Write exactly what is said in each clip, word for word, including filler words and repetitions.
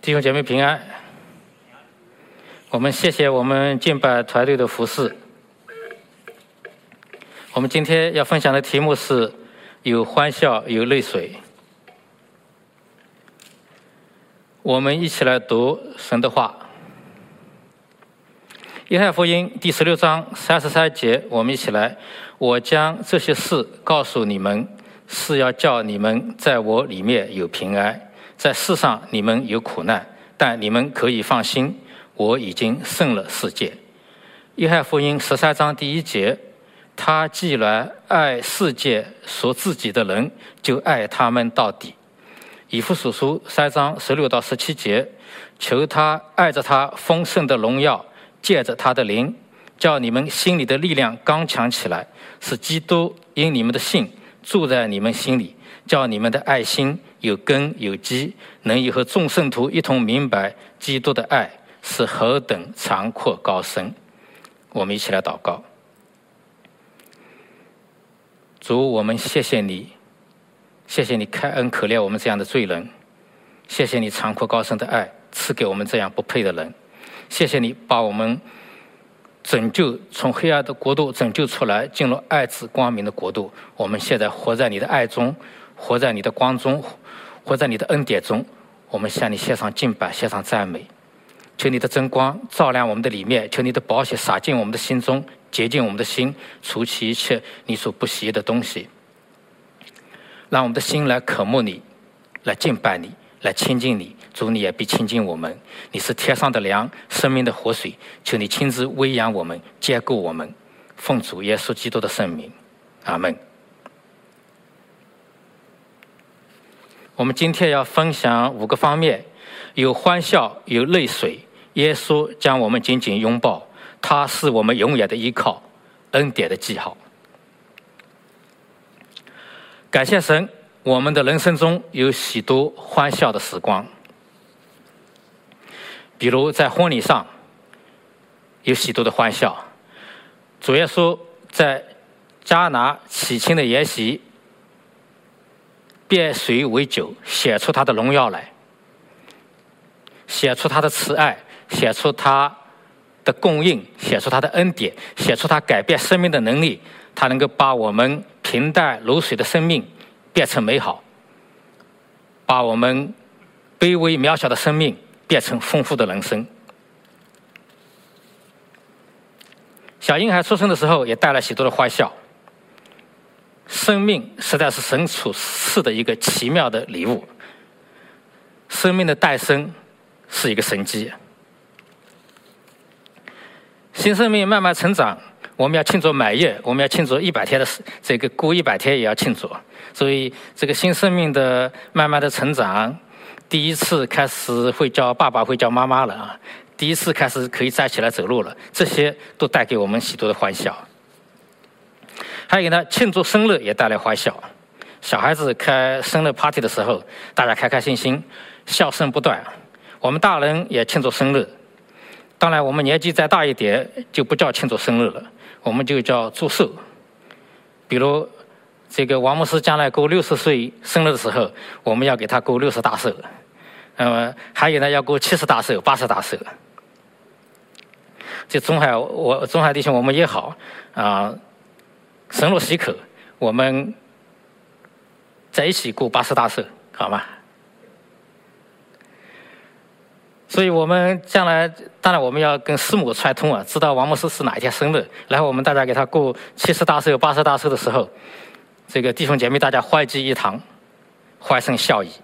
弟兄姐妹平安。我们谢谢我们敬拜团队的服侍。我们今天要分享的题目是有欢笑有泪水。我们一起来读神的话。约翰福音第十六章三十三节，我们一起来。我将这些事告诉你们，是要叫你们在我里面有平安。在世上你们有苦难，但你们可以放心，我已经胜了世界。约翰福音十三章第一节，他既然爱世界所自己的人，就爱他们到底。以弗所书三章十六到十七节，求他爱着他丰盛的荣耀，借着他的灵，叫你们心里的力量刚强起来，使基督因你们的信住在你们心里，叫你们的爱心有根有基，能以和众圣徒一同明白基督的爱是何等长阔高深。我们一起来祷告。主，我们谢谢你，谢谢你开恩可怜我们这样的罪人，谢谢你长阔高深的爱赐给我们这样不配的人，谢谢你把我们拯救，从黑暗的国度拯救出来，进入爱子光明的国度。我们现在活在你的爱中，活在你的光中，活在你的恩典中。我们向你献上敬拜，献上赞美。求你的真光照亮我们的里面，求你的宝血洒进我们的心中，洁净我们的心，除去一切你所不喜悦的东西，让我们的心来渴慕你，来敬拜你，来亲近你。主，你也必亲近我们。你是天上的粮，生命的活水，求你亲自喂养我们，坚固我们。奉主耶稣基督的圣名，阿们。我们今天要分享五个方面，有欢笑，有泪水。耶稣将我们紧紧拥抱，他是我们永远的依靠，恩典的记号。感谢神，我们的人生中有许多欢笑的时光。比如在婚礼上有许多的欢笑，主耶稣在迦拿喜庆的筵席变水为酒，显出他的荣耀来，显出他的慈爱，显出他的供应，显出他的恩典，显出他改变生命的能力。他能够把我们平淡如水的生命变成美好，把我们卑微渺小的生命变成丰富的人生。小婴孩出生的时候也带来许多的欢笑。生命实在是神所赐的一个奇妙的礼物，生命的诞生是一个神迹。新生命慢慢成长，我们要庆祝满月，我们要庆祝一百天的这个过一百天也要庆祝。所以这个新生命的慢慢的成长，第一次开始会叫爸爸，会叫妈妈了啊！第一次开始可以站起来走路了，这些都带给我们许多的欢笑。还有呢，庆祝生日也带来欢笑。小孩子开生日 party 的时候，大家开开心心，笑声不断。我们大人也庆祝生日，当然我们年纪再大一点就不叫庆祝生日了，我们就叫祝寿。比如这个王牧师将来过六十岁生日的时候，我们要给他过六十大寿。那么还有呢，要过七十大寿、八十大寿。这中海我中海弟兄我们也好啊，神若许可，我们在一起过八十大寿，好吗？所以我们将来当然我们要跟师母串通啊，知道王牧师是哪一天生日，然后我们大家给他过七十大寿、八十大寿的时候，这个弟兄姐妹大家欢聚一堂，欢声笑语。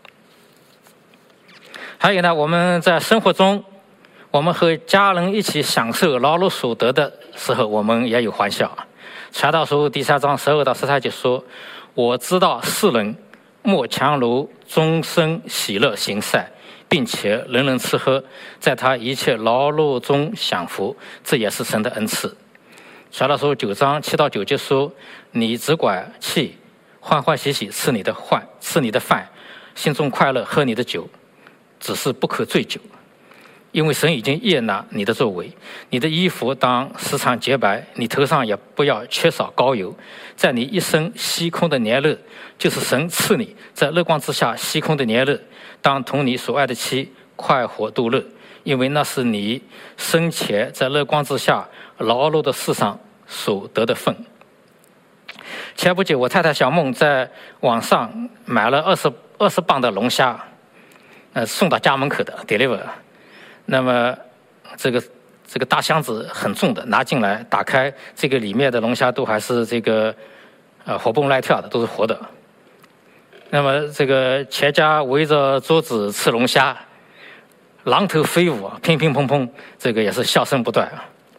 还有呢，我们在生活中，我们和家人一起享受劳碌所得的时候，我们也有欢笑。传道书第三章十二到十三节说：“我知道世人莫强如终身喜乐行善，并且人人吃喝，在他一切劳碌中享福，这也是神的恩赐。”传道书九章七到九节说：“你只管去欢欢喜喜吃你的饭，吃你的饭，心中快乐，喝你的酒，只是不可醉酒，因为神已经悦纳你的作为。你的衣服当时常洁白，你头上也不要缺少膏油。在你一生虚空的年日，就是神赐你在日光之下虚空的年日，当同你所爱的妻快活度日，因为那是你生前在日光之下劳碌的世上所得的份。前不久，我太太小梦在网上买了二十二十磅的龙虾，呃，送到家门口的 deliver。那么这个这个大箱子很重的，拿进来打开，这个里面的龙虾都还是这个呃活蹦乱跳的，都是活的。那么这个全家围着桌子吃龙虾，榔头飞舞，乒乒乓乓，这个也是笑声不断。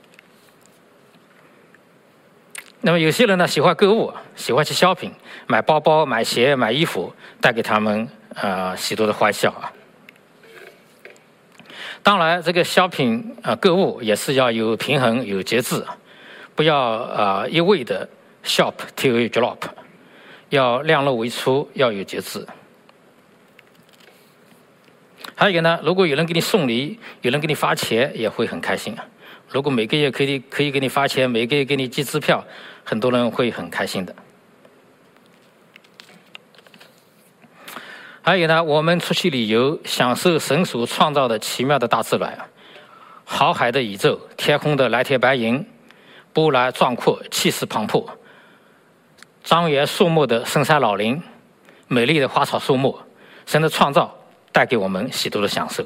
那么有些人呢喜欢购物，喜欢去 shopping， 买包包、买鞋、买衣服，带给他们呃许多的欢笑啊。当然，这个 shopping 呃购物也是要有平衡、有节制，不要呃一味的 shop till you drop， 要量入为出，要有节制。还有一个呢，如果有人给你送礼，有人给你发钱，也会很开心啊。如果每个月可以可以给你发钱，每个月给你寄支票，很多人会很开心的。还有呢，我们出去旅游，享受神所创造的奇妙的大自然，浩瀚的宇宙，天空的蓝天白云，波澜壮阔，气势磅礴，庄严肃穆的深山老林，美丽的花草树木，神的创造带给我们许多的享受。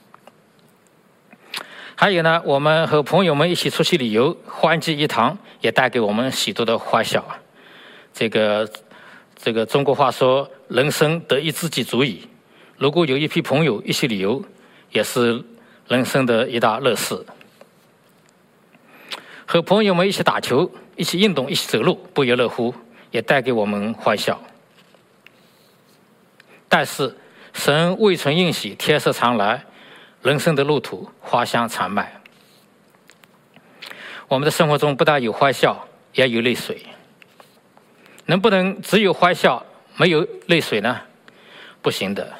还有呢，我们和朋友们一起出去旅游，欢聚一堂，也带给我们许多的欢笑。这个这个中国话说，人生得一知己足矣。如果有一批朋友一起旅游，也是人生的一大乐事。和朋友们一起打球，一起运动，一起走路，不亦乐乎，也带给我们欢笑。但是神未曾应许天色常来，人生的路途花香常漫。我们的生活中不但有欢笑，也有泪水。能不能只有欢笑没有泪水呢？不行的。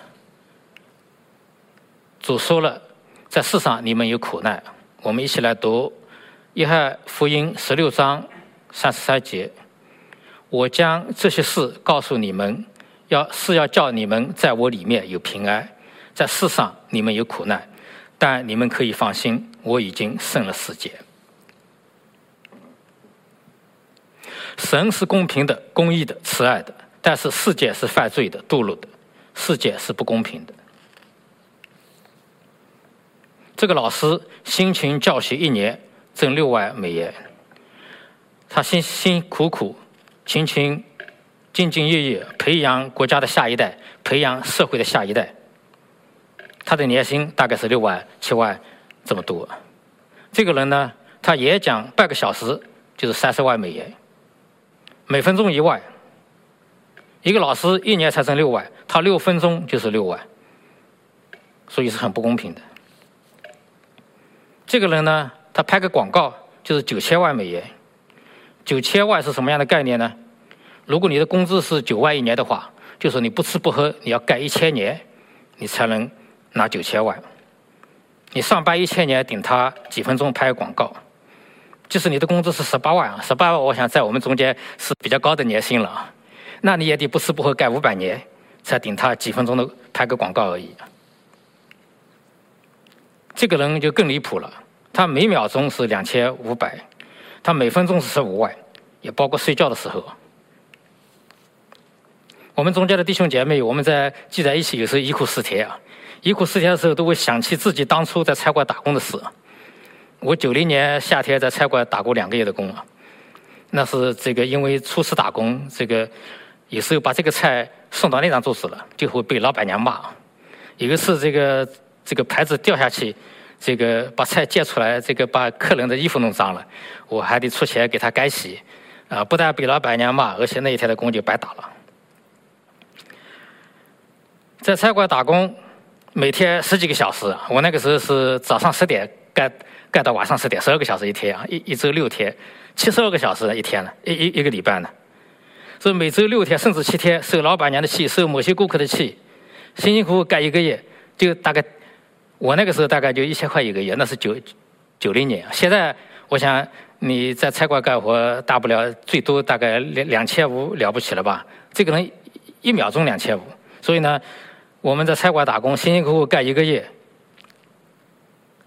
主说了，在世上你们有苦难。我们一起来读约翰福音十六章三十三节：我将这些事告诉你们，要是要叫你们在我里面有平安。在世上你们有苦难，但你们可以放心，我已经胜了世界。神是公平的、公义的、慈爱的，但是世界是犯罪的、堕落的，世界是不公平的。这个老师辛勤教学一年挣六万美元，他辛辛苦苦、勤勤、兢兢业业培养国家的下一代，培养社会的下一代。他的年薪大概是六万、七万这么多。这个人呢，他演讲半个小时就是三十万美元。每分钟一万，一个老师一年才挣六万，他六分钟就是六万，所以是很不公平的。这个人呢，他拍个广告就是九千万美元，九千万是什么样的概念呢？如果你的工资是九万一年的话，就是你不吃不喝，你要干一千年，你才能拿九千万。你上班一千年，顶他几分钟拍个广告。即使你的工资是十八万，十八万我想在我们中间是比较高的年薪了，那你也得不吃不喝干五百年，才顶他几分钟的拍个广告而已。这个人就更离谱了，他每秒钟是两千五百，他每分钟是十五万，也包括睡觉的时候。我们中间的弟兄姐妹，我们在聚在一起，有时候忆苦思甜啊，忆苦思甜的时候，都会想起自己当初在餐馆打工的事。我九零年夏天在餐馆打过两个月的工啊，那是这个因为初次打工，这个有时候把这个菜送到那张桌子了，就会被老板娘骂。有一次这个这个牌子掉下去，这个把菜溅出来，这个把客人的衣服弄脏了，我还得出钱给他改洗，啊，不但被老板娘骂，而且那一天的工就白打了。在餐馆打工，每天十几个小时，我那个时候是早上十点干。干到晚上十点，十二个小时一天啊，一一周六天，七十二个小时一天了，一一一个礼拜呢。所以每周六天甚至七天，受老板娘的气，受某些顾客的气，辛辛苦苦干一个月，就大概我那个时候大概就一千块一个月，那是九九零年。现在我想你在餐馆干活，大不了最多大概两两千五了不起了吧？这个人一秒钟两千五，所以呢，我们在餐馆打工，辛辛苦苦干一个月，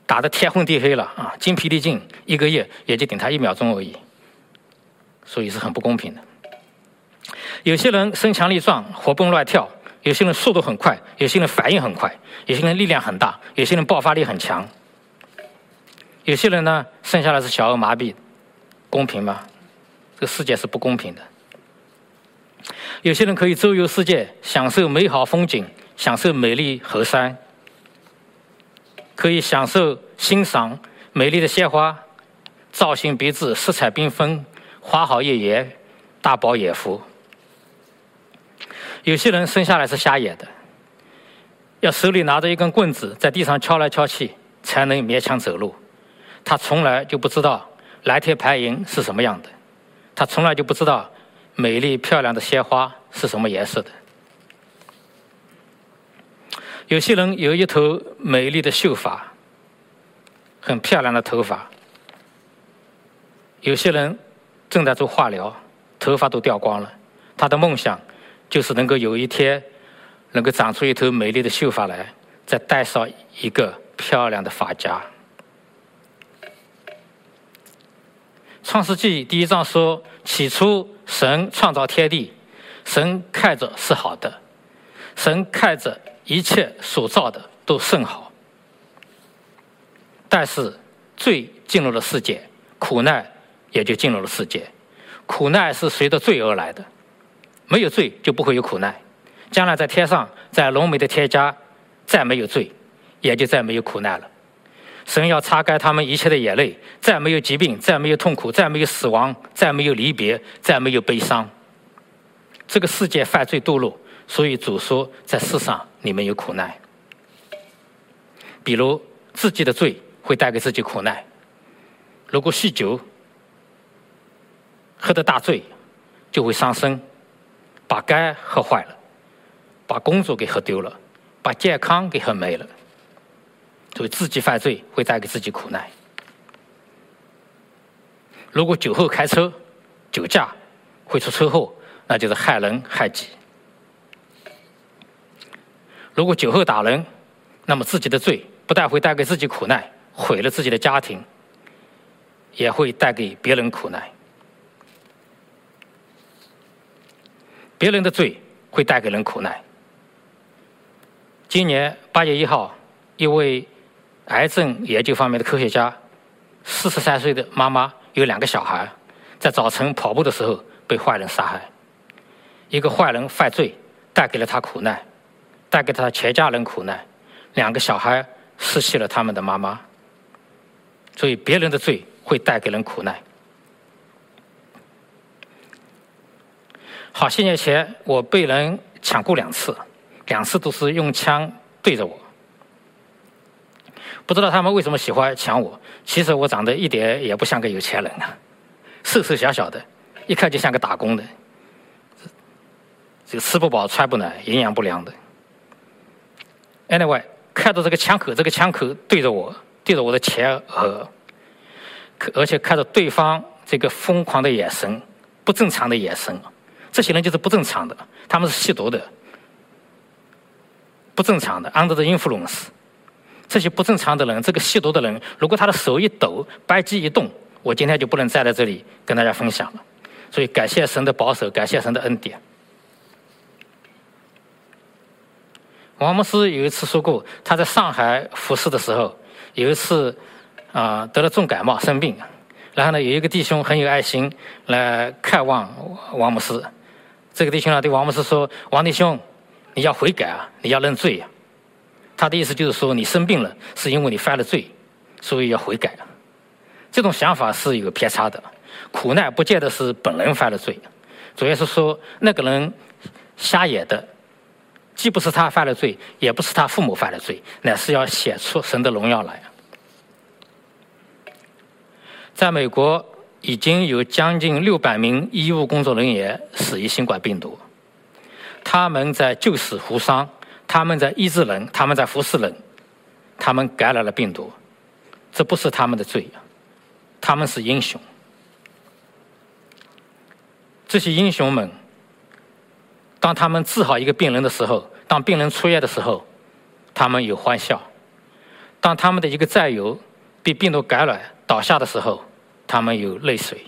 打得天昏地黑了啊，精疲力尽，一个月也就顶他一秒钟而已，所以是很不公平的。有些人身强力壮，活蹦乱跳，有些人速度很快，有些人反应很快，有些人力量很大，有些人爆发力很强。有些人呢，生下来是小儿麻痹，公平吗？这个世界是不公平的。有些人可以周游世界，享受美好风景，享受美丽河山，可以享受欣赏美丽的鲜花，造型别致，色彩缤纷，花好月圆，大饱眼福。有些人生下来是瞎眼的，要手里拿着一根棍子在地上敲来敲去才能勉强走路。他从来就不知道蓝天白云是什么样的，他从来就不知道美丽漂亮的鲜花是什么颜色的。有些人有一头美丽的秀发，很漂亮的头发。有些人正在做化疗，头发都掉光了。他的梦想就是能够有一天能够长出一头美丽的秀发来，再戴上一个漂亮的发夹。创世纪第一章说，起初神创造天地，神看着是好的，神看着一切所造的都甚好。但是罪进入了世界，苦难也就进入了世界。苦难是随着罪而来的，没有罪就不会有苦难。将来在天上，在荣美的天家，再没有罪，也就再没有苦难了。神要擦干他们一切的眼泪，再没有疾病，再没有痛苦，再没有死亡，再没有离别，再没有悲伤。这个世界犯罪堕落，所以主说在世上你们有苦难。比如自己的罪会带给自己苦难，如果酗酒喝得大醉就会伤身，把肝喝坏了，把工作给喝丢了，把健康给喝没了。所以自己犯罪会带给自己苦难。如果酒后开车，酒驾会出车祸，那就是害人害己。如果酒后打人，那么自己的罪不但会带给自己苦难，毁了自己的家庭，也会带给别人苦难。别人的罪会带给人苦难。今年八月一号，一位癌症研究方面的科学家，四十三岁的妈妈有两个小孩，在早晨跑步的时候被坏人杀害。一个坏人犯罪，带给了他苦难，带给他全家人苦难，两个小孩失去了他们的妈妈。所以别人的罪会带给人苦难。好些年前我被人抢过两次，两次都是用枪对着我。不知道他们为什么喜欢抢我，其实我长得一点也不像个有钱人啊，瘦瘦小小的，一看就像个打工的，这个吃不饱穿不暖，营养不良的。Anyway， 看到这个枪口，这个枪口对着我，对着我的前额，而且看到对方这个疯狂的眼神，不正常的眼神，这些人就是不正常的，他们是吸毒的，不正常的 under the influence。这些不正常的人，这个吸毒的人，如果他的手一抖，扳机一动，我今天就不能站在这里跟大家分享了。所以感谢神的保守，感谢神的恩典。王牧师有一次说过，他在上海服侍的时候，有一次啊、呃、得了重感冒生病，然后呢有一个弟兄很有爱心来看望王牧师。这个弟兄呢对王牧师说：“王弟兄，你要悔改啊，你要认罪啊。”他的意思就是说，你生病了是因为你犯了罪，所以要悔改。这种想法是有偏差的。苦难不见得是本人犯了罪，主要是说那个人瞎眼的，既不是他犯了罪，也不是他父母犯了罪，乃是要显出神的荣耀来。在美国已经有将近六百名医务工作人员死于新冠病毒，他们在救死扶伤，他们在医治人，他们在服侍人，他们感染了病毒，这不是他们的罪，他们是英雄。这些英雄们，当他们治好一个病人的时候，当病人出院的时候，他们有欢笑； 当他们的一个战友被病毒感染倒下的时候，他们有泪水。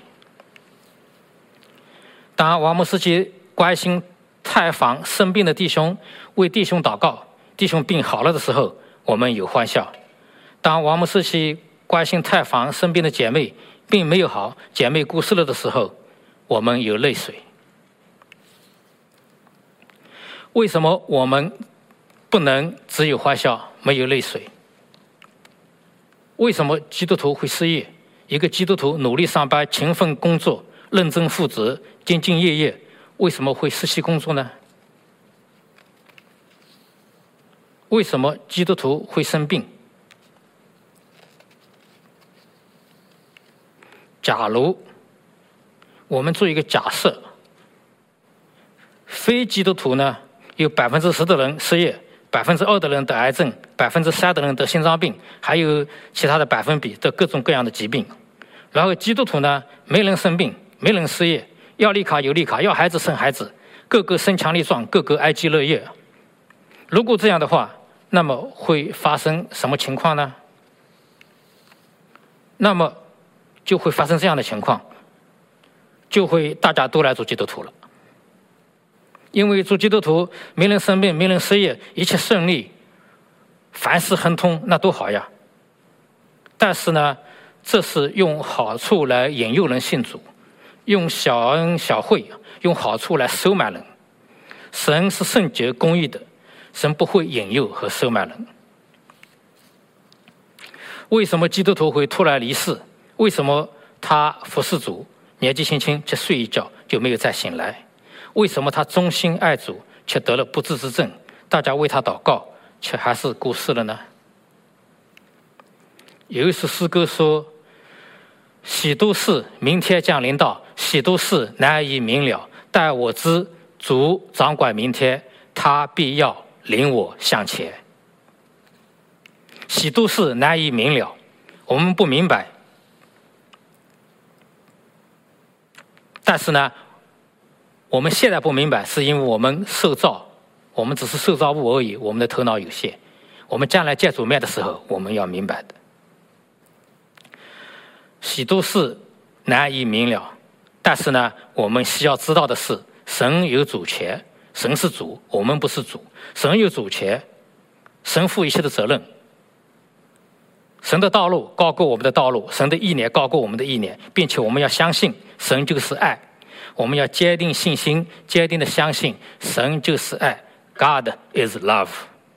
当王牧师去关心探访生病的弟兄，为弟兄祷告，弟兄病好了的时候，我们有欢笑。当王牧师去关心探访生病的姐妹，病没有好，姐妹过世了的时候，我们有泪水。为什么我们不能只有欢笑，没有泪水？为什么基督徒会失业？一个基督徒努力上班，勤奋工作，认真负责，兢兢业业，为什么会失去工作呢？为什么基督徒会生病？假如我们做一个假设，非基督徒呢，有百分之十的人失业，百分之二的人得癌症，百分之三的人得心脏病，还有其他的百分比得各种各样的疾病。然后基督徒呢，没人生病，没人失业，要立卡有立卡，要孩子生孩子，个个身强力壮，个个哀居乐业。如果这样的话，那么会发生什么情况呢？那么就会发生这样的情况，就会大家都来做基督徒了。因为做基督徒，没人生病，没人失业，一切顺利，凡事亨通，那都好呀。但是呢，这是用好处来引诱人信主，用小恩小惠，用好处来收买人。神是圣洁公义的，神不会引诱和收买人。为什么基督徒会突然离世？为什么他服侍主，年纪轻轻却睡一觉就没有再醒来？为什么他忠心爱主，却得了不治之症？大家为他祷告，却还是过世了呢？有一首诗歌说：喜都事明天将临到，喜都事难以明了，但我知主掌管明天，他必要领我向前。喜都事难以明了，我们不明白，但是呢，我们现在不明白，是因为我们受造，我们只是受造物而已，我们的头脑有限。我们将来见主面的时候，我们要明白的。许多事难以明了，但是呢，我们需要知道的是，神有主权，神是主，我们不是主。神有主权，神负一切的责任。神的道路高过我们的道路，神的意念高过我们的意念，并且我们要相信神就是爱。我们要坚定信心，坚定的相信神就是爱。 God is love。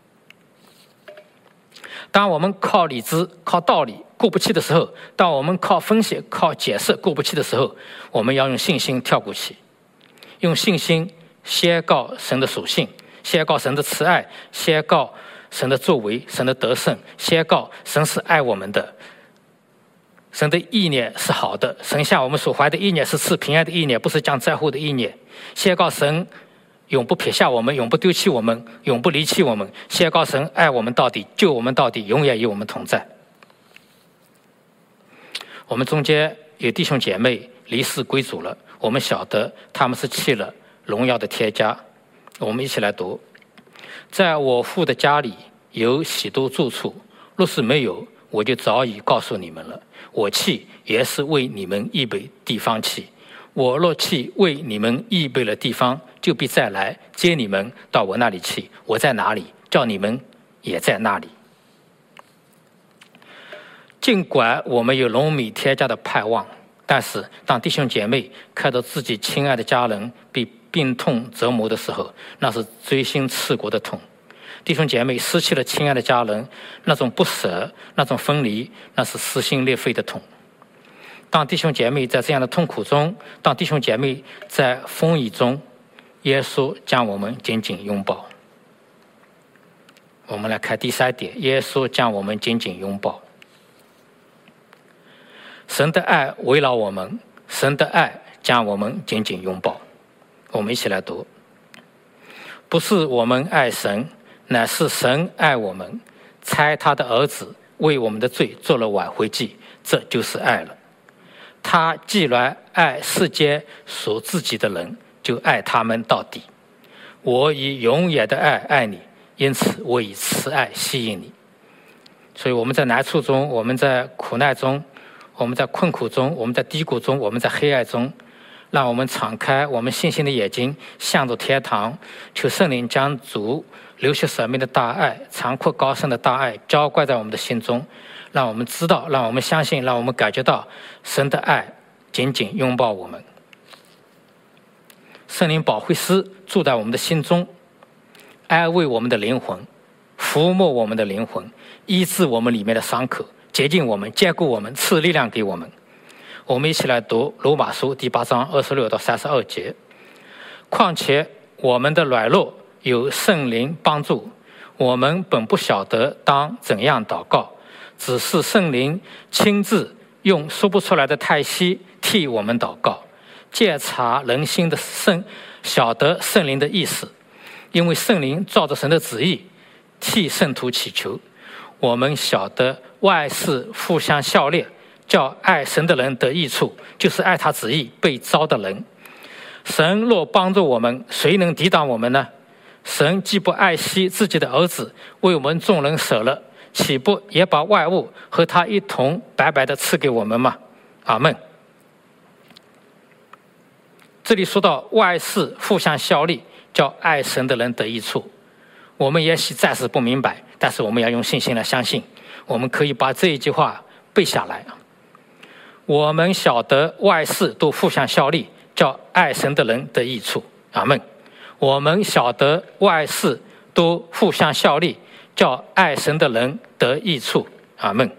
当我们靠理智、靠道理过不去的时候，当我们靠分析、靠解释过不去的时候，我们要用信心跳过去，用信心宣告神的属性，宣告神的慈爱，宣告神的作为，神的得胜，宣告神是爱我们的，神的意念是好的，神向我们所怀的意念是赐平安的意念，不是降灾祸的意念。宣告神永不撇下我们，永不丢弃我们，永不离弃我们。宣告神爱我们到底，救我们到底，永远与我们同在。我们中间有弟兄姐妹离世归主了，我们晓得他们是去了荣耀的天家。我们一起来读：在我父的家里有许多住处，若是没有，我就早已告诉你们了。我去也是为你们预备地方去。我若去为你们预备了地方，就必再来接你们到我那里去。我在哪里，叫你们也在那里。尽管我们有荣美天家的盼望，但是当弟兄姐妹看到自己亲爱的家人被病痛折磨的时候，那是锥心刺骨的痛。弟兄姐妹失去了亲爱的家人，那种不舍，那种分离，那是撕心裂肺的痛。当弟兄姐妹在这样的痛苦中，当弟兄姐妹在风雨中，耶稣将我们紧紧拥抱。我们来看第三点，耶稣将我们紧紧拥抱。神的爱围绕我们，神的爱将我们紧紧拥抱。我们一起来读：不是我们爱神，乃是神爱我们，差他的儿子为我们的罪做了挽回祭，这就是爱了。他既然爱世间属自己的人，就爱他们到底。我以永远的爱爱你，因此我以慈爱吸引你。 所以我们在难处中，我们在苦难中，我们在困苦中，我们在低谷中，我们在黑暗中，让我们敞开我们信心的眼睛，向着天堂，求圣灵将主流血舍命的大爱、长阔高深的大爱浇灌在我们的心中，让我们知道，让我们相信，让我们感觉到神的爱紧紧拥抱我们。圣灵保惠师住在我们的心中，安慰我们的灵魂，抚摸我们的灵魂，医治我们里面的伤口，洁净我们，坚固我们，赐力量给我们。我们一起来读罗马书第八章二十六到三十二节。况且我们的软弱有圣灵帮助，我们本不晓得当怎样祷告，只是圣灵亲自用说不出来的叹息替我们祷告。鉴察人心的圣，晓得圣灵的意思，因为圣灵照着神的旨意替圣徒祈求。我们晓得万事互相效力，叫爱神的人得益处，就是爱他旨意被招的人。神若帮助我们，谁能抵挡我们呢？神既不爱惜自己的儿子，为我们众人舍了，岂不也把万物和他一同白白的赐给我们吗？阿们。这里说到万事互相效力，叫爱神的人得益处。我们也许暂时不明白，但是我们要用信心来相信。我们可以把这一句话背下来。我们晓得万事都互相效力，叫爱神的人得益处。阿们。我们晓得万事都互相效力，叫爱神的人得益处。阿们。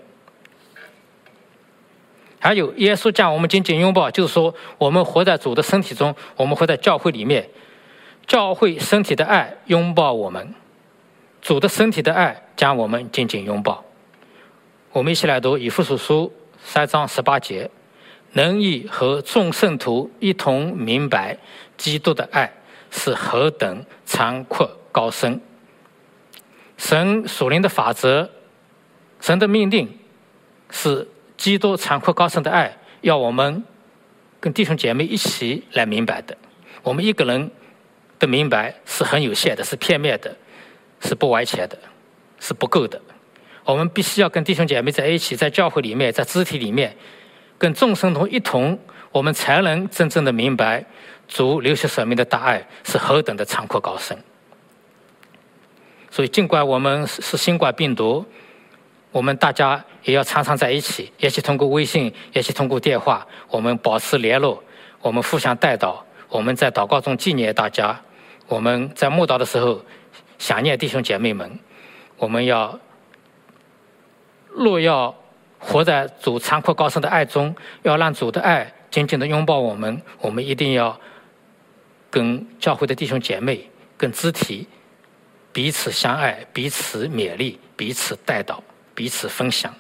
还有耶稣将我们紧紧拥抱，就是说我们活在主的身体中，我们活在教会里面，教会身体的爱拥抱我们，主的身体的爱将我们紧紧拥抱。我们一起来读以弗所书三章十八节。能以和众圣徒一同明白基督的爱是何等长阔高深。神属灵的法则，神的命令是基督长阔高深的爱，要我们跟弟兄姐妹一起来明白的。我们一个人的明白是很有限的，是片面的，是不完全的，是不够的。我们必须要跟弟兄姐妹在一起，在教会里面，在肢体里面，跟众圣徒一同，我们才能真正的明白主流血舍命的大爱是何等的长阔高深。所以尽管我们是新冠病毒，我们大家也要常常在一起，也许通过微信，也许通过电话，我们保持联络，我们互相代祷，我们在祷告中纪念大家，我们在慕道的时候想念弟兄姐妹们。我们要若要活在主长阔高深的爱中，要让主的爱紧紧地拥抱我们，我们一定要跟教会的弟兄姐妹，跟肢体彼此相爱，彼此勉励，彼此代祷，彼此分享。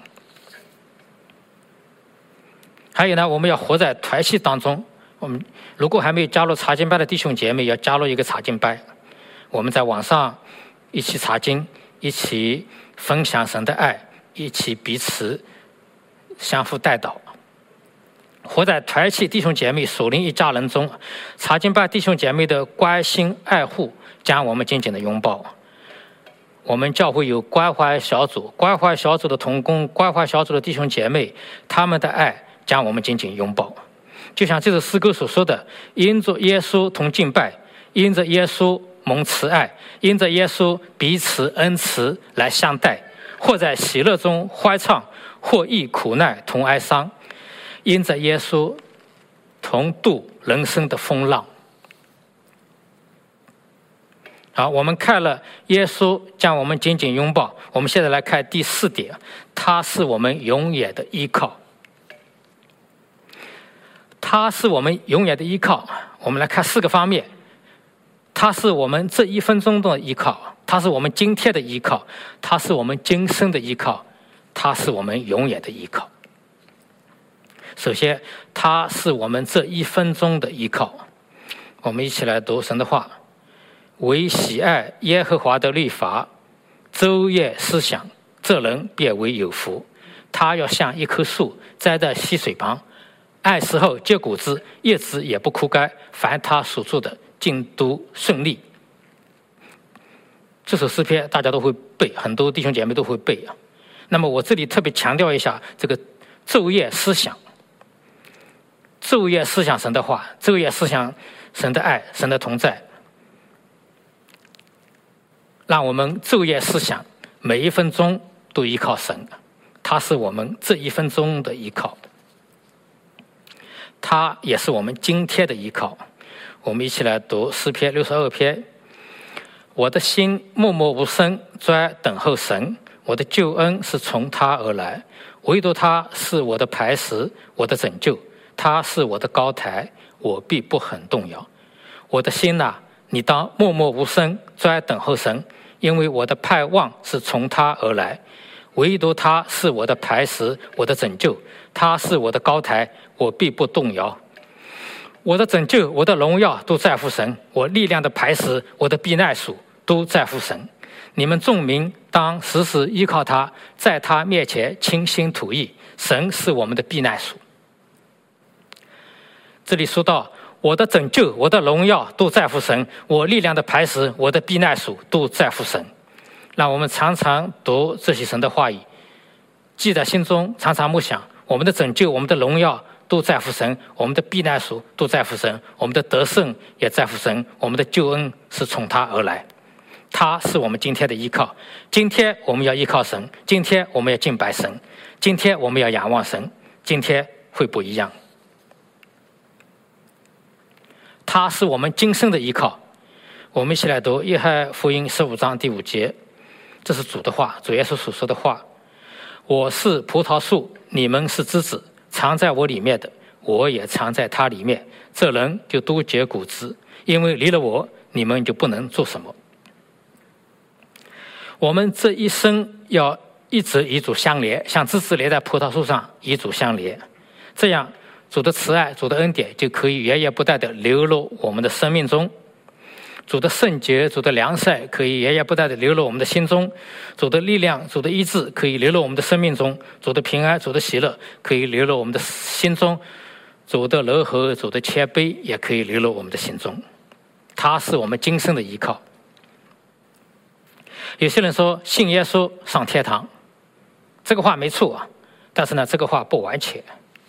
还有呢，我们要活在团契当中。我们如果还没有加入查经班的弟兄姐妹，要加入一个查经班。我们在网上一起查经，一起分享神的爱，一起彼此相互代祷。活在团契弟兄姐妹属灵一家人中，查经班弟兄姐妹的关心爱护将我们紧紧的拥抱。我们教会有关怀小组，关怀小组的同工，关怀小组的弟兄姐妹，他们的爱将我们紧紧拥抱。就像这首诗歌所说的，因着耶稣同敬拜，因着耶稣蒙慈爱，因着耶稣彼此恩慈来相待，或在喜乐中欢唱，或遇苦难同哀伤，因着耶稣同度人生的风浪。好，我们看了耶稣将我们紧紧拥抱，我们现在来看第四点，他是我们永远的依靠。他是我们永远的依靠。我们来看四个方面。他是我们这一分钟的依靠，他是我们今天的依靠，他是我们今生的依靠，他是我们永远的依靠。首先，他是我们这一分钟的依靠。我们一起来读神的话。为喜爱耶和华的律法，昼夜思想，这人便为有福。他要像一棵树栽在溪水旁，按时候结果子，叶子也不枯干，凡他所做的尽都顺利。这首诗篇大家都会背，很多弟兄姐妹都会背啊。 那么我这里特别强调一下这个昼夜思想，昼夜思想神的话，昼夜思想神的爱，神的同在，让我们昼夜思想，每一分钟都依靠神，他是我们这一分钟的依靠，他也是我们今天的依靠。我们一起来读诗篇六十二篇。我的心默默无声，专等候神，我的救恩是从他而来，唯独他是我的磐石，我的拯救，他是我的高台，我必不很动摇。我的心啊，你当默默无声，专等候神，因为我的盼望是从他而来，唯独他是我的磐石，我的拯救，他是我的高台，我必不动摇。我的拯救，我的荣耀都在乎神，我力量的磐石，我的避难所都在乎神。你们众民当时时依靠他，在他面前倾心吐意，神是我们的避难所。这里说到我的拯救，我的荣耀都在乎神，我力量的磐石，我的避难所都在乎神。让我们常常读这些神的话语，记在心中，常常默想，我们的拯救，我们的荣耀都在乎神，我们的避难所都在乎神，我们的得胜也在乎神，我们的救恩是从他而来，他是我们今天的依靠。今天我们要依靠神，今天我们要敬拜神，今天我们要仰望神，今天会不一样。他是我们今生的依靠。我们一起来读约翰福音十五章第五节，这是主的话，主耶稣所说的话。我是葡萄树，你们是枝子，藏在我里面的，我也藏在他里面，这人就多结果子，因为离了我，你们就不能做什么。我们这一生要一直与主相连，像枝子连在葡萄树上，与主相连，这样主的慈爱，主的恩典就可以源源不断地流入我们的生命中，主的圣洁，主的良善可以源源不断地流入我们的心中，主的力量，主的医治可以流入我们的生命中，主的平安，主的喜乐可以流入我们的心中，主的柔和，主的谦卑也可以流入我们的心中。他是我们今生的依靠。有些人说信耶稣上天堂，这个话没错啊，但是呢，这个话不完全。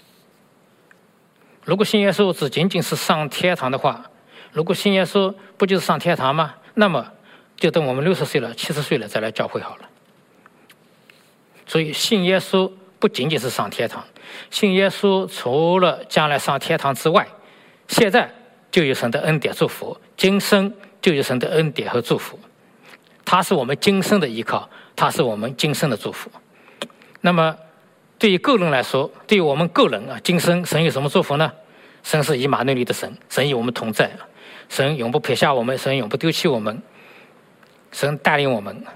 如果信耶稣只仅仅是上天堂的话，如果信耶稣不就是上天堂吗？那么就等我们六十岁了、七十岁了再来教会好了。所以信耶稣不仅仅是上天堂，信耶稣除了将来上天堂之外，现在就有神的恩典祝福，今生就有神的恩典和祝福。他是我们今生的依靠，他是我们今生的祝福。那么对于个人来说，对于我们个人啊，今生神有什么祝福呢？神是以马内利的神，神与我们同在，神永不撇下我们，神永不丢弃我们，神带领我们，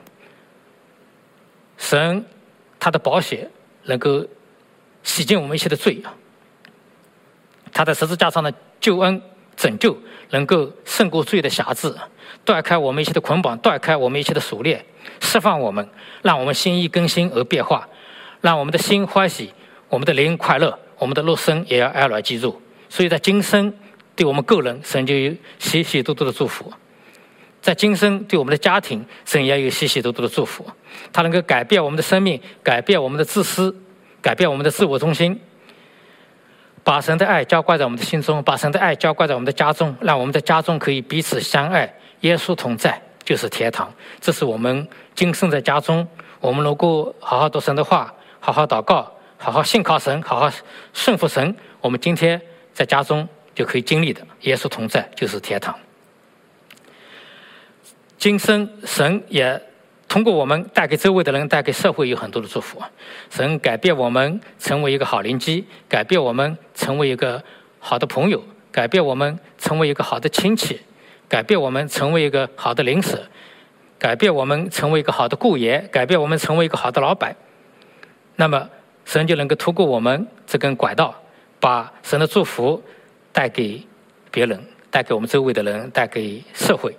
神他的宝血能够洗净我们一切的罪，他在十字架上的救恩拯救能够胜过罪的辖制，断开我们一切的捆绑，断开我们一切的锁链，释放我们，让我们心意更新而变化，让我们的心欢喜，我们的灵快乐，我们的肉身也要安然居住。所以在今生对我们个人，神就有许许多多的祝福，在今生对我们的家庭，神也有许许多多的祝福。它能够改变我们的生命，改变我们的自私，改变我们的自我中心，把神的爱浇灌在我们的心中，把神的爱浇灌在我们的家中，让我们的家中可以彼此相爱，耶稣同在就是天堂。这是我们今生在家中，我们能够好好读神的话，好好祷告，好好信靠神，好好顺服神，我们今天在家中就可以经历的，耶稣同在就是天堂。今生神也通过我们带给周围的人，带给社会有很多的祝福。神改变我们成为一个好邻居，改变我们成为一个好的朋友，改变我们成为一个好的亲戚，改变我们成为一个好的邻舍，改变我们成为一个好的雇员，改变我们成为一个好的老板。那么神就能够通过我们这根管道，把神的祝福带给别人，带给我们周围的人，带给社会。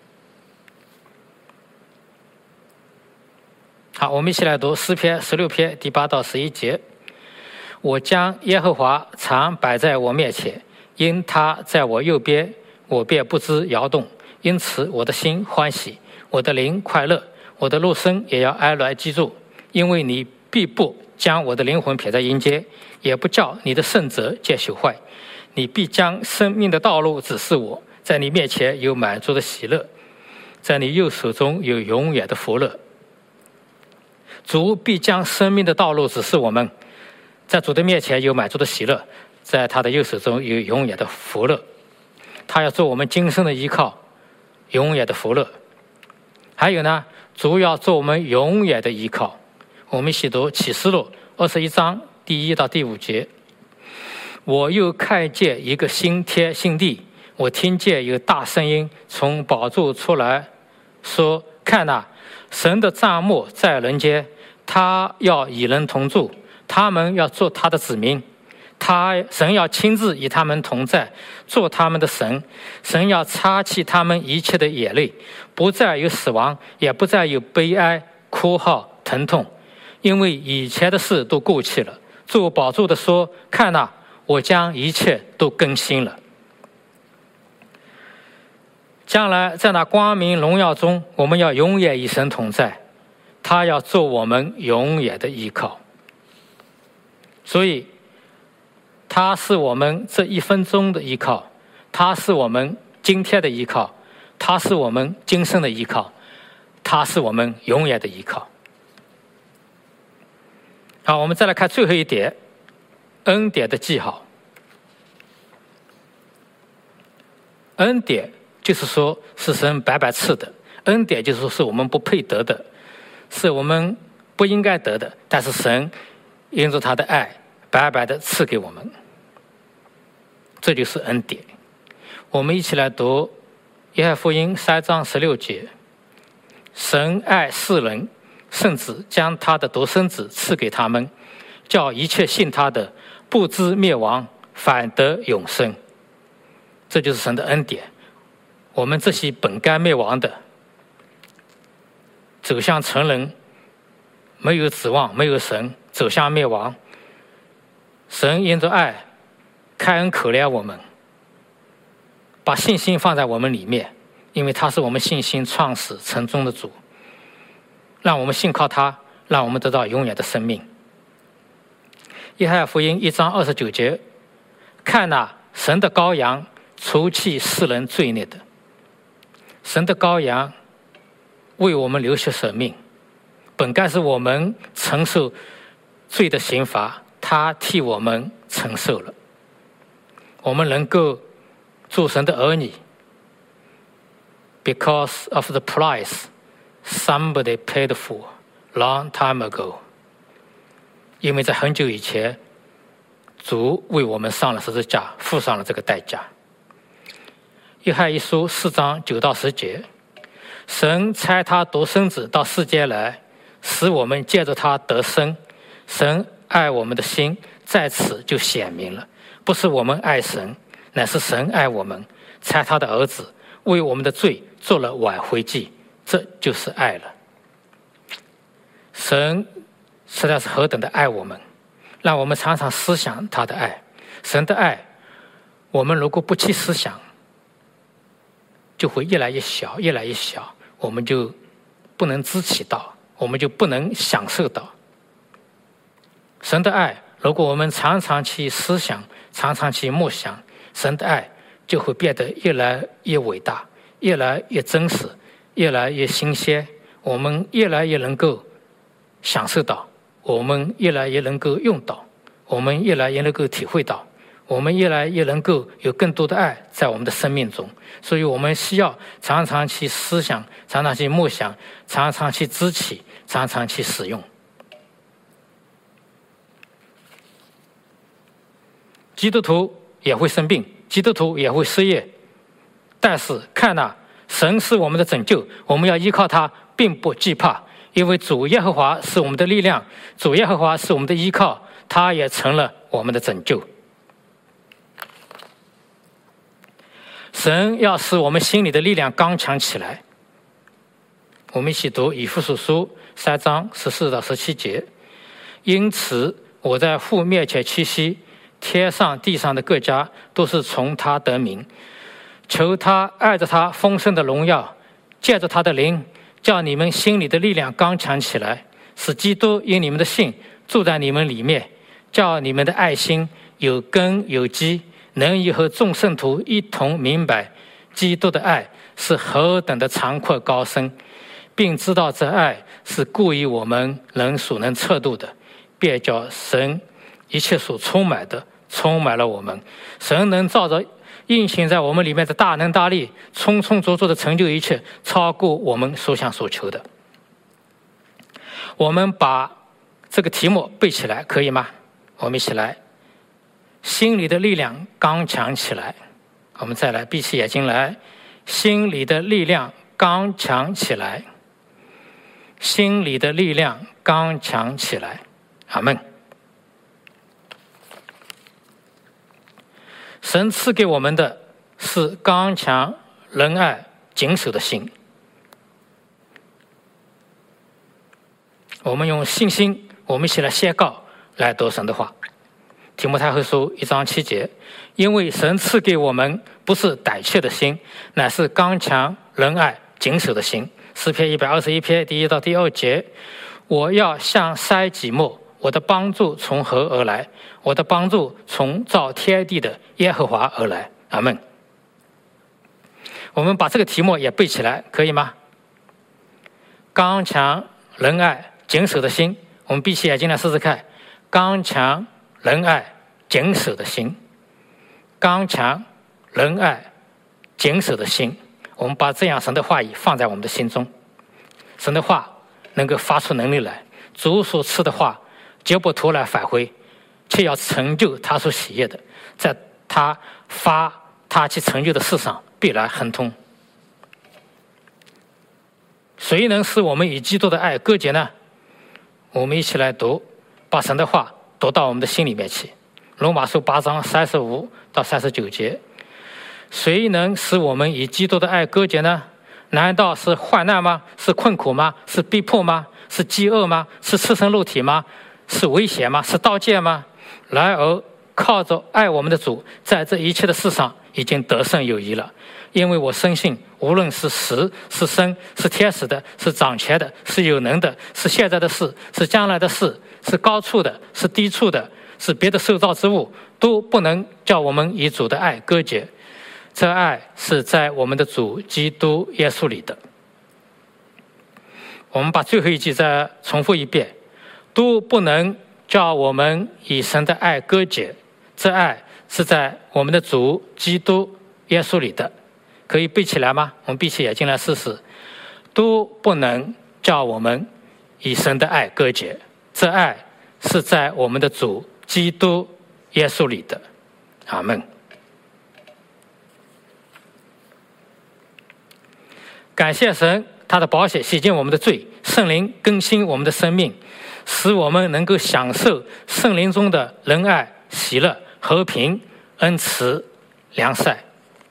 好，我们一起来读诗篇十六篇第八到十一节。我将耶和华常摆在我面前，因他在我右边，我便不知摇动。因此我的心欢喜，我的灵快乐，我的肉身也要安然居住。 因为你必不将我的灵魂撇在阴间，也不叫你的圣者见朽坏。你必将生命的道路指示我，在你面前有满足的喜乐，在你右手中有永远的福乐。主必将生命的道路指示我们，在主的面前有满足的喜乐，在他的右手中有永远的福乐。他要做我们今生的依靠，永远的福乐。还有呢，主要做我们永远的依靠。我们一起读启示录二十一章第一到第五节。我又看见一个新天新地，我听见有大声音从宝座出来，说：看哪，神的帐幕在人间，他要与人同住，他们要做他的子民，他神要亲自与他们同在，做他们的神。神要擦去他们一切的眼泪，不再有死亡，也不再有悲哀、哭号、疼痛，因为以前的事都过去了。做宝座的说：看哪，我将一切都更新了。将来在那光明荣耀中，我们要永远与神同在，他要做我们永远的依靠。所以他是我们这一分钟的依靠，他是我们今天的依靠，他是我们今生的依靠，他是我们永远的依靠。好，我们再来看最后一点，恩典的记号。恩典就是说是神白白赐的，恩典就是说是我们不配得的，是我们不应该得的，但是神因着他的爱白白的赐给我们，这就是恩典。我们一起来读约翰福音三章十六节。神爱世人，甚至将他的独生子赐给他们，叫一切信他的不知灭亡，反得永生。这就是神的恩典。我们这些本该灭亡的，走向沉沦，没有指望，没有神，走向灭亡，神因着爱开恩可怜我们，把信心放在我们里面，因为他是我们信心创始成终的主，让我们信靠他，让我们得到永远的生命。约翰福音一章二十九节，看哪，神的羔羊，除去世人罪孽的。神的羔羊为我们流血舍命，本该是我们承受罪的刑罚，他替我们承受了。我们能够做神的儿女， because of the price somebody paid for long time ago。 因为在很久以前，主为我们上了十字架，付上了这个代价。约翰一书四章九到十节，神差他独生子到世间来，使我们借着他得生。神爱我们的心在此就显明了，不是我们爱神，乃是神爱我们，差他的儿子为我们的罪做了挽回祭，这就是爱了。神实在是何等的爱我们，让我们常常思想他的爱。神的爱，我们如果不去思想，就会越来越小，越来越小，我们就不能知起到，我们就不能享受到神的爱。如果我们常常去思想，常常去默想，神的爱就会变得越来越伟大，越来越真实，越来越新鲜，我们越来越能够享受到，我们越来越能够用到，我们越来越能够体会到，我们越来越能够有更多的爱在我们的生命中。所以我们需要常常去思想，常常去默想，常常去知起，常常去使用。基督徒也会生病，基督徒也会失业，但是看哪，神是我们的拯救，我们要依靠他，并不惧怕，因为主耶和华是我们的力量，主耶和华是我们的依靠，他也成了我们的拯救。神要使我们心里的力量刚强起来。我们一起读以弗所书三章十四到十七节。因此我在父面前屈膝，天上地上的各家都是从他得名，求他爱着他丰盛的荣耀，借着他的灵，叫你们心里的力量刚强起来， 使基督因你们的信住在你们里面，叫你们的爱心有根有基，能以和众圣徒一同明白基督的爱是何等的长阔高深，并知道这爱是故意我们人所能测度的，便叫神一切所充满的充满了我们。神能照着运行在我们里面的大能大力，充充足足的成就一切，超过我们所想所求的。我们把这个题目背起来，可以吗？我们一起来。心里的力量刚强起来。我们再来，闭起眼睛来。心里的力量刚强起来。心里的力量刚强起来。阿们。神赐给我们的是刚强、仁爱、谨守的心。我们用信心，我们一起来宣告，来读神的话。提摩太后书一章七节，因为神赐给我们不是胆怯的心，乃是刚强、仁爱、谨守的心。诗篇一百二十一篇第一到第二节，我要向筛己末，我的帮助从何而来？我的帮助从造天地的耶和华而来。阿们。我们把这个题目也背起来，可以吗？刚强、仁爱、谨守的心。我们闭起眼睛来试试看。刚强、仁爱、谨守的心。刚强、仁爱、谨守的心。我们把这样神的话语放在我们的心中。神的话能够发出能力来，主所赐的话绝不徒来返回，却要成就他所喜悦的，在他发他去成就的事上必然亨通。谁能使我们与基督的爱隔绝呢？我们一起来读，把神的话读到我们的心里面去。罗马书八章三十五到三十九节，谁能使我们与基督的爱隔绝呢？难道是患难吗？是困苦吗？是逼迫吗？是饥饿吗？是赤身露体吗？是危险吗？是刀剑吗？然而靠着爱我们的主，在这一切的事上已经得胜有余了。因为我深信，无论是死是生，是天使的，是掌权的，是有能的，是现在的事，是将来的事，是高处的，是低处的，是别的受造之物，都不能叫我们与主的爱隔绝。这爱是在我们的主基督耶稣里的。我们把最后一句再重复一遍，都不能叫我们与神的爱隔绝。这爱是在我们的主基督耶稣里的。可以背起来吗？我们闭起眼睛来试试。都不能叫我们与神的爱隔绝。这爱是在我们的主基督耶稣里的。阿们。感谢神，他的宝血洗净我们的罪，圣灵更新我们的生命，使我们能够享受圣灵中的仁爱、喜乐、和平、恩慈、良善。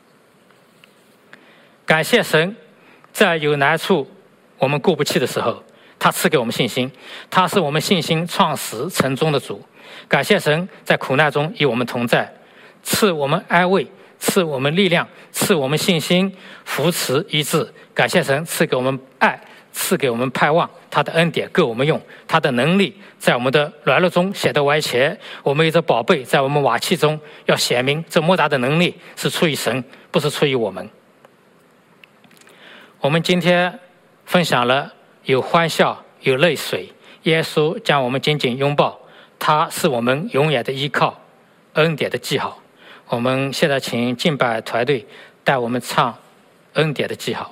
感谢神，在有难处我们过不去的时候，他赐给我们信心，他是我们信心创始成终的主。感谢神，在苦难中与我们同在，赐我们安慰，赐我们力量，赐我们信心，扶持医治。感谢神赐给我们爱，赐给我们盼望，他的恩典够我们用，他的能力在我们的软弱中显得完全。我们有着宝贝在我们瓦器中，要显明这莫大的能力是出于神，不是出于我们。我们今天分享了有欢笑有泪水，耶稣将我们紧紧拥抱，他是我们永远的依靠，恩典的记号。我们现在请敬拜团队带我们唱恩典的记号。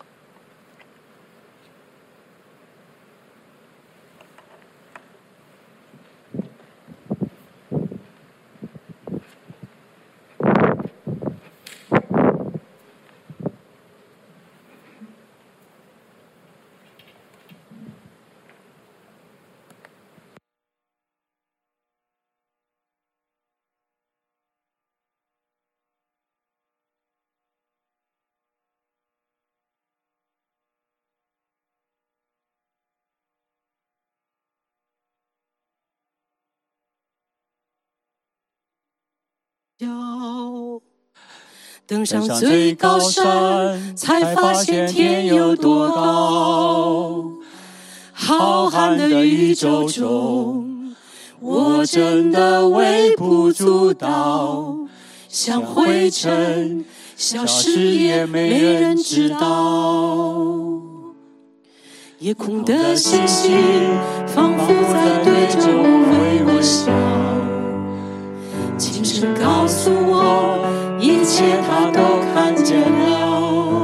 登上最高山，才发现天有多高。 浩瀚的宇宙中，我真的微不足道，像灰尘消失也没人知道。夜空的星星仿佛在对着我微微笑，轻声告诉我，一切他都看见了。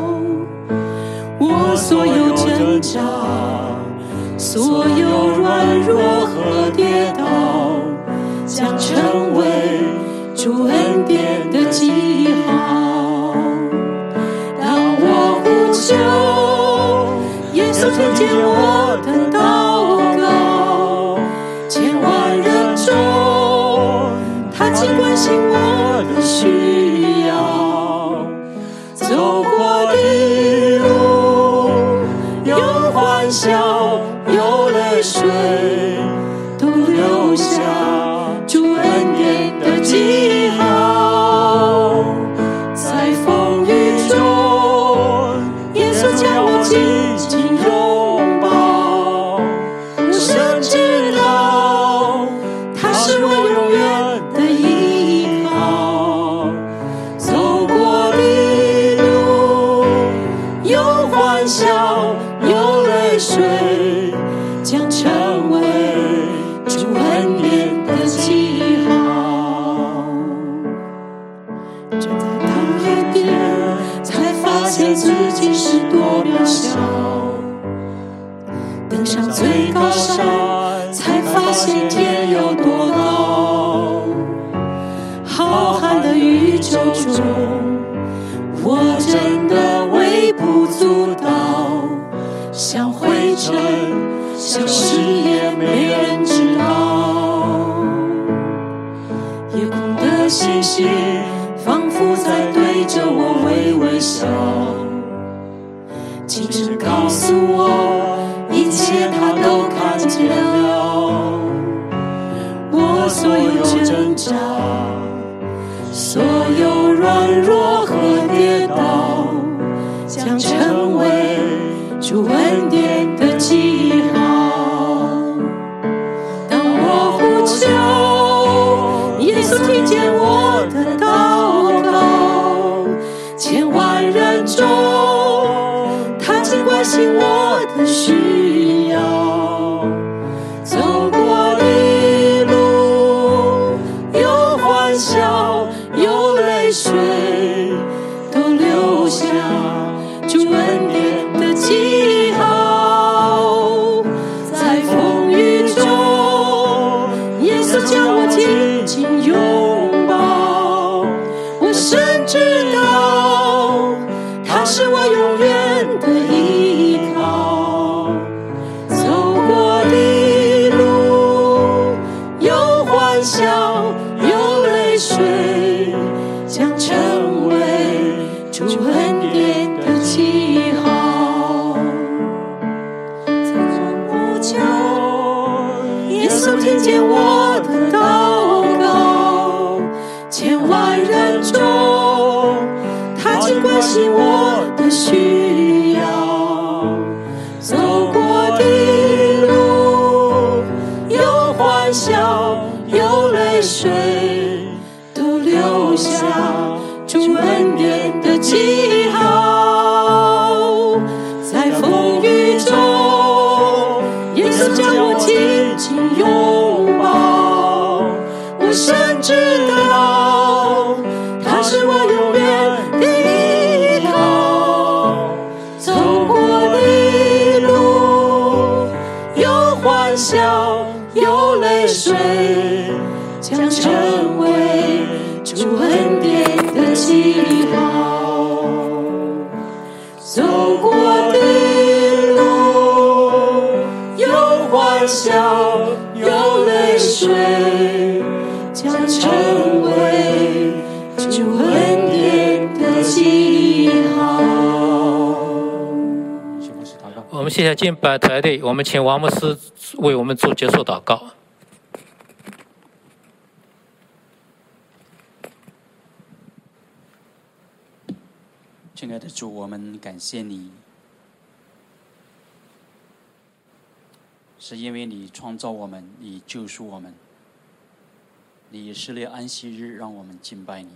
我所有挣扎，所有软弱和跌倒，将成为主恩典的记号。当我呼求，耶稣听见我的祷告，千万人中，他尽关心我的需要。走过的路，有欢笑，有泪水，都留下主恩典的记号。在风雨中，耶稣将我紧紧拥抱，我深知道他是我永远的依靠。走过的路，有欢笑，有泪水，将成为主恩典的记号。站在大海边，才发现自己是多渺小，登上最高山，才发现天有多高。浩瀚的宇宙中，我真的微不足道，像灰尘消失也没人知道。夜空的星星仿佛在对着我微微笑，轻声告诉我，一切他都看见了。我所有挣扎，所有软弱和跌倒，将成为主恩典的记号。当我呼求，耶稣听见我的祷告，千万人中，他尽关心我的需要。走过的路，有欢笑，有泪水，都留下主恩典的记号。在风雨中，耶稣将我紧紧拥抱，我深知道他是我永远的依靠。走过的路，有欢笑，有泪水，将成为主恩典的记号。在呼求，耶稣听见我的祷告，千万人中，他尽关心我的需要。走过的路，有欢笑，有泪水，都留下主恩典的记号。在风雨中，耶稣将我紧紧拥抱，我深知道他是我永远的依靠。走过的路，有欢笑，有泪水，将成为主恩典的记号。走过的路，有欢笑，有泪水，将成为主恩典的记号。 我们现在敬拜团队，我们请王牧师为我们做结束祷告。 亲爱的主，我们感谢你， 是因为你创造我们，你救赎我们，你以色列安息日让我们敬拜你。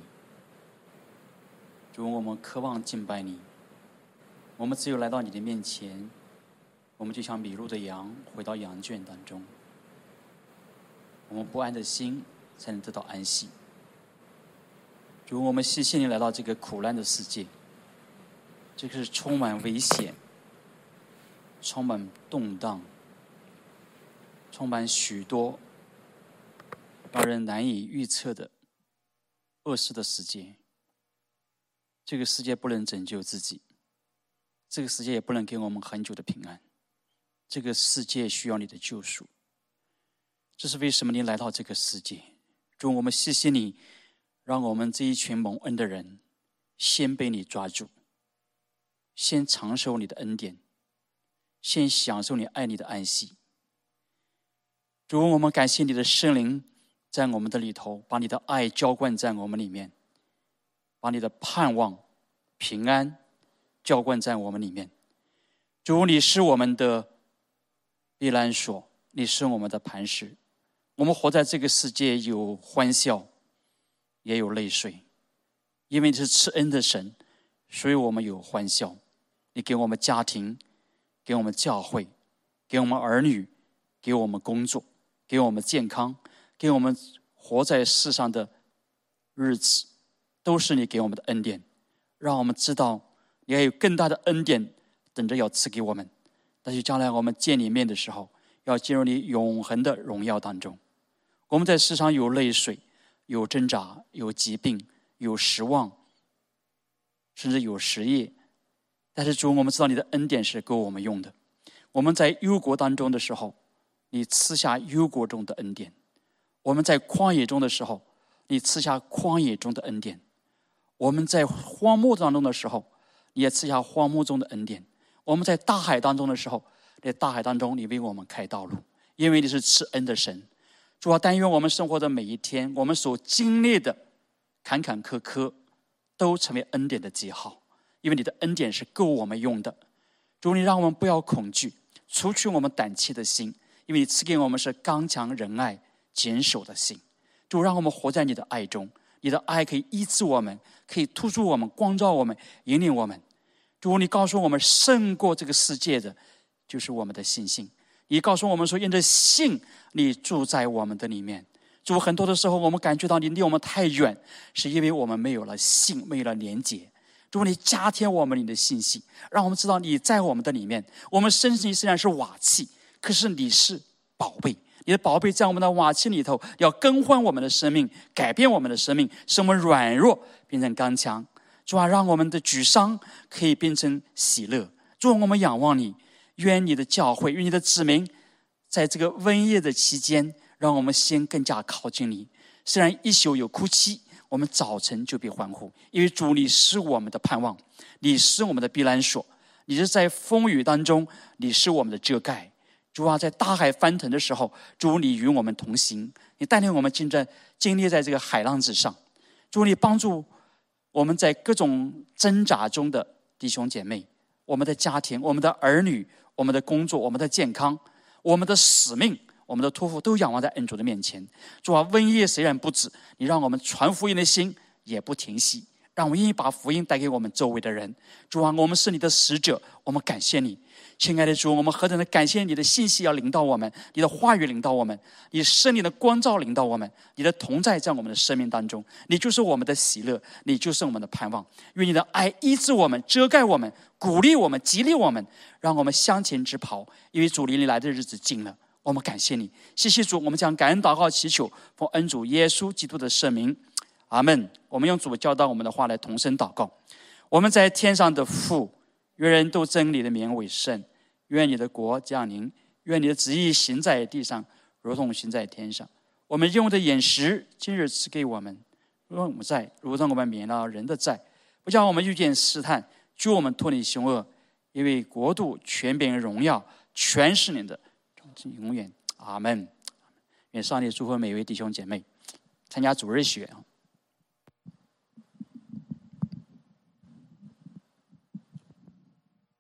主，我们渴望敬拜你，我们只有来到你的面前，我们就像迷路的羊回到羊圈当中，我们不安的心才能得到安息。主，我们谢谢你来到这个苦难的世界，这个是充满危险、充满动荡、充满许多让人难以预测的恶事的世界。这个世界不能拯救自己，这个世界也不能给我们很久的平安，这个世界需要你的救赎。这是为什么你来到这个世界。主，我们谢谢你，让我们这一群蒙恩的人先被你抓住，先尝受你的恩典，先享受你爱你的安息。主，我们感谢你的圣灵在我们的里头，把你的爱浇灌在我们里面，把你的盼望、平安浇灌在我们里面。主，你是我们的避难所，你是我们的磐石。我们活在这个世界，有欢笑，也有泪水，因为你是赐恩的神，所以我们有欢笑。你给我们家庭，给我们教会，给我们儿女，给我们工作，给我们健康，给我们活在世上的日子，都是你给我们的恩典，让我们知道你还有更大的恩典等着要赐给我们。但是将来我们见你面的时候，要进入你永恒的荣耀当中。我们在世上有泪水，有挣扎，有疾病，有失望，甚至有失业。但是主，我们知道你的恩典是够我们用的。我们在忧国当中的时候，你赐下忧国中的恩典；我们在旷野中的时候，你赐下旷野中的恩典；我们在荒漠当中的时候，你也赐下荒漠中的恩典；我们在大海当中的时候，在大海当中你为我们开道路，因为你是赐恩的神。主啊，但愿我们生活的每一天，我们所经历的坎坎坷坷都成为恩典的记号，因为你的恩典是够我们用的。主，你让我们不要恐惧，除去我们胆怯的心，因为你赐给我们是刚强仁爱坚守的心。主，让我们活在你的爱中，你的爱可以医治我们，可以突出我们，光照我们，引领我们。主，你告诉我们胜过这个世界的就是我们的信心。你告诉我们说，因着信你住在我们的里面。主，很多的时候我们感觉到你离我们太远，是因为我们没有了信，没有了连结。主，你加添我们你的信息，让我们知道你在我们的里面。我们身体虽然是瓦器，可是你是宝贝，你的宝贝在我们的瓦器里头，要更换我们的生命，改变我们的生命，使我们软弱变成刚强。主啊，让我们的沮丧可以变成喜乐。主，我们仰望你，愿你的教会，愿你的子民在这个瘟疫的期间，让我们先更加靠近你。虽然一宿有哭泣，我们早晨就必欢呼，因为主，你是我们的盼望，你是我们的避难所，你是在风雨当中，你是我们的遮盖。主啊，在大海翻腾的时候，主，你与我们同行，你带领我们经在经历在这个海浪之上。主，你帮助我们在各种挣扎中的弟兄姐妹，我们的家庭，我们的儿女，我们的工作，我们的健康，我们的使命，我们的托付，都仰望在恩主的面前。主啊，瘟疫虽然不止，你让我们传福音的心也不停息，让我们愿意把福音带给我们周围的人。主啊，我们是你的使者，我们感谢你。亲爱的主，我们何等的感谢你的信息要领导我们，你的话语领导我们，你圣灵的光照领导我们，你的同在在我们的生命当中，你就是我们的喜乐，你就是我们的盼望。愿你的爱医治我们，遮盖我们，鼓励我们，激励我们，让我们向前直跑，因为主离你来的日子近了。我们感谢你，谢谢主，我们将感恩祷告祈求，奉恩主耶稣基督的圣名，阿们。我们用主教导我们的话来同声祷告。我们在天上的父，愿人都称你的名为圣，愿你的国降临，愿你的旨意行在地上，如同行在天上。我们用的饮食今日赐给我们，如同我们债，如同我们免了人的债，不叫我们遇见试探，救我们脱离凶恶，因为国度、权柄、荣耀全是你的，永远。阿们。愿上帝祝福每位弟兄姐妹参加主日学。